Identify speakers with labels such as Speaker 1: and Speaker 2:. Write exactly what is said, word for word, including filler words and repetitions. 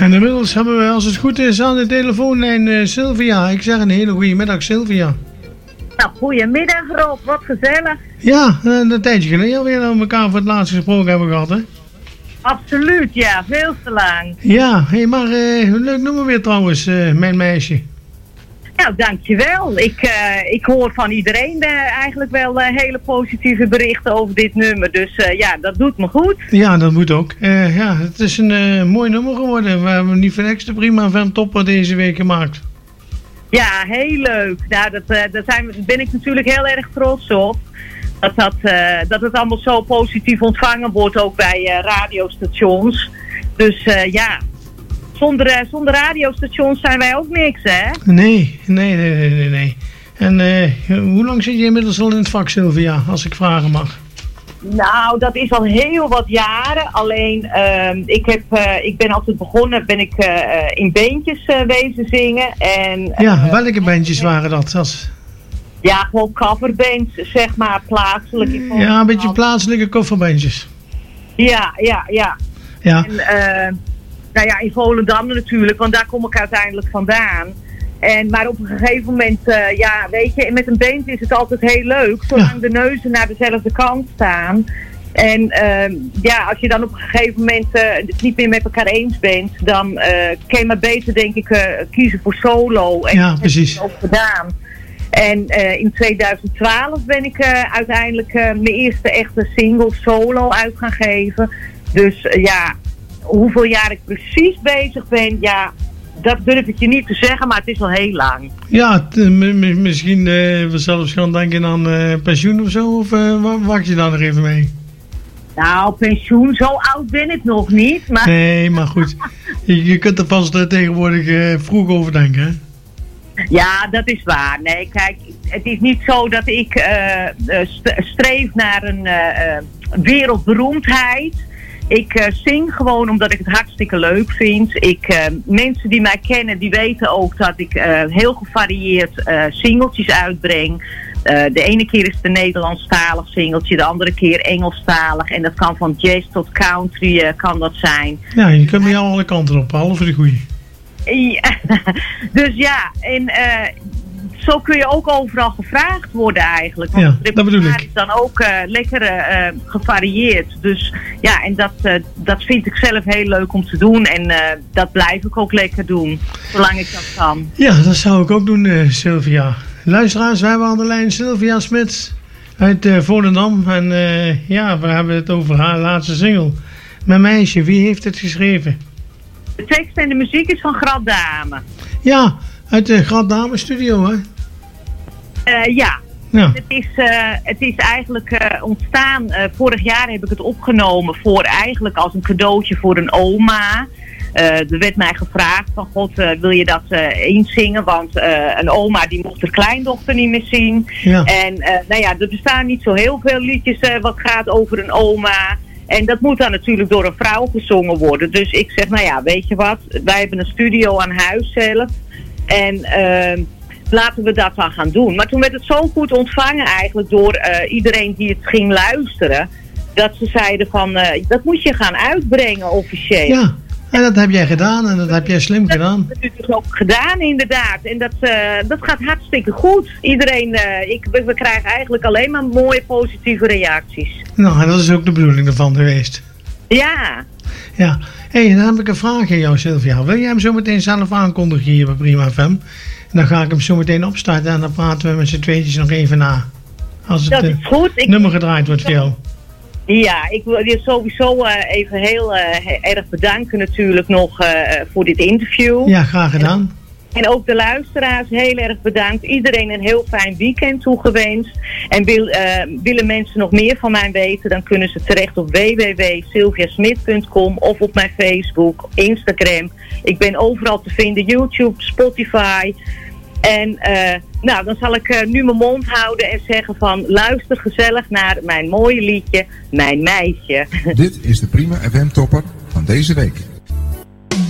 Speaker 1: En inmiddels hebben we, als het goed is, aan de telefoonlijn uh, Sylvia. Ik zeg een hele goede middag, Sylvia.
Speaker 2: Nou, goedemiddag Rob, wat gezellig.
Speaker 1: Ja, een tijdje geleden alweer dat we elkaar voor het laatst gesproken hebben gehad, hè?
Speaker 2: Absoluut, ja, veel te lang.
Speaker 1: Ja, hey, maar uh, leuk nummer weer trouwens, uh, Mijn Meisje.
Speaker 2: Nou, dankjewel. Ik, uh, ik hoor van iedereen uh, eigenlijk wel uh, hele positieve berichten over dit nummer. Dus uh, ja, dat doet me goed.
Speaker 1: Ja, dat moet ook. Uh, ja, het is een uh, mooi nummer geworden. We hebben niet voor niks de Prima F M Topper deze week gemaakt.
Speaker 2: Ja, heel leuk. Nou, dat, uh, daar zijn we, ben ik natuurlijk heel erg trots op. Dat, dat, uh, dat het allemaal zo positief ontvangen wordt, ook bij uh, radiostations. Dus uh, ja... Zonder, uh, zonder radiostations zijn wij ook niks, hè? Nee,
Speaker 1: nee, nee, nee, nee. nee. En uh, hoe lang zit je inmiddels al in het vak, Sylvia, als ik vragen mag?
Speaker 2: Nou, dat is al heel wat jaren. Alleen, uh, ik, heb, uh, ik ben altijd begonnen, ben ik uh, in bandjes uh, wezen zingen. En, uh,
Speaker 1: ja, welke bandjes waren dat? Als...
Speaker 2: Ja, gewoon coverbands, zeg maar, plaatselijk.
Speaker 1: Ja, een beetje plaatselijke coverbandjes.
Speaker 2: Ja, ja, ja.
Speaker 1: Ja.
Speaker 2: En, uh, Nou ja, in Volendam natuurlijk, want daar kom ik uiteindelijk vandaan. En, maar op een gegeven moment, uh, ja, weet je, met een band is het altijd heel leuk, zolang ja. de neuzen naar dezelfde kant staan. En uh, ja, als je dan op een gegeven moment uh, het niet meer met elkaar eens bent, dan uh, kun je maar beter, denk ik, uh, kiezen voor solo. En
Speaker 1: ja,
Speaker 2: dat
Speaker 1: precies.
Speaker 2: heb ik ook gedaan. En uh, in tweeduizend twaalf ben ik uh, uiteindelijk uh, mijn eerste echte single solo uit gaan geven. Dus uh, ja... Hoeveel jaar ik precies bezig ben, ja, dat durf ik je niet te zeggen, maar het is al heel lang.
Speaker 1: Ja, t- m- m- misschien uh, we zelfs gaan denken aan uh, pensioen of zo, of uh, wacht je daar nog even mee?
Speaker 2: Nou, pensioen, zo oud ben ik nog niet. Maar...
Speaker 1: Nee, maar goed, je, je kunt er vast uh, tegenwoordig uh, vroeg over denken, hè?
Speaker 2: Ja, dat is waar. Nee, kijk, het is niet zo dat ik uh, st- streef naar een uh, wereldberoemdheid. Ik uh, zing gewoon omdat ik het hartstikke leuk vind. Ik, uh, mensen die mij kennen, die weten ook dat ik uh, heel gevarieerd uh, singeltjes uitbreng. Uh, de ene keer is het een Nederlandstalig singeltje, de andere keer Engelstalig. En dat kan van jazz tot country uh, kan dat zijn.
Speaker 1: Ja, je kunt bij alle kanten op, alle voor de goeie.
Speaker 2: Ja, dus ja, en... Uh, Zo kun je ook overal gevraagd worden eigenlijk. Want
Speaker 1: ja, dat bedoel ik.
Speaker 2: is dan ook uh, lekker uh, gevarieerd. Dus ja, en dat, uh, dat vind ik zelf heel leuk om te doen. En uh, dat blijf ik ook lekker doen. Zolang ik dat kan.
Speaker 1: Ja, dat zou ik ook doen, uh, Sylvia. Luisteraars, wij hebben aan de lijn Sylvia Smits uit uh, Volendam. En uh, ja, we hebben het over haar laatste single. Mijn Meisje, wie heeft het geschreven?
Speaker 2: De tekst en de muziek is van Grad Dame.
Speaker 1: Ja, uit de Grad Dame studio, hè?
Speaker 2: Uh, ja.
Speaker 1: ja.
Speaker 2: Het, is, uh, het is eigenlijk uh, ontstaan, uh, vorig jaar heb ik het opgenomen voor eigenlijk als een cadeautje voor een oma. Uh, er werd mij gevraagd van god, uh, wil je dat uh, inzingen? Want uh, een oma die mocht haar kleindochter niet meer zien.
Speaker 1: Ja.
Speaker 2: En uh, nou ja, er bestaan niet zo heel veel liedjes uh, wat gaat over een oma. En dat moet dan natuurlijk door een vrouw gezongen worden. Dus ik zeg, nou ja, weet je wat? Wij hebben een studio aan huis zelf. En uh, laten we dat dan gaan doen. Maar toen werd het zo goed ontvangen eigenlijk door uh, iedereen die het ging luisteren. Dat ze zeiden van, uh, dat moet je gaan uitbrengen officieel.
Speaker 1: Ja, en dat heb jij gedaan en dat heb jij slim
Speaker 2: dat
Speaker 1: gedaan.
Speaker 2: Dat heb ik dus ook gedaan inderdaad. En dat, uh, dat gaat hartstikke goed. Iedereen, uh, ik, we, we krijgen eigenlijk alleen maar mooie positieve reacties.
Speaker 1: Nou, en dat is ook de bedoeling ervan geweest.
Speaker 2: Ja.
Speaker 1: Ja. Hé, hey, dan heb ik een vraag aan jou, Sylvia. Wil jij hem zo meteen zelf aankondigen hier bij Prima F M? En dan ga ik hem zo meteen opstarten en dan praten we met z'n tweetjes nog even na. Als het
Speaker 2: dat is goed. Ik...
Speaker 1: nummer gedraaid wordt voor jou.
Speaker 2: Ja, ik wil je sowieso uh, even heel uh, erg bedanken natuurlijk nog uh, voor dit interview.
Speaker 1: Ja, graag gedaan.
Speaker 2: En, en ook de luisteraars heel erg bedankt. Iedereen een heel fijn weekend toegewenst. En wil, uh, willen mensen nog meer van mij weten, dan kunnen ze terecht op w w w punt sylvia smit punt com of op mijn Facebook, Instagram. Ik ben overal te vinden, YouTube, Spotify. En uh, nou, dan zal ik uh, nu mijn mond houden en zeggen van luister gezellig naar mijn mooie liedje, Mijn Meisje.
Speaker 3: Dit is de Prima F M Topper van deze week.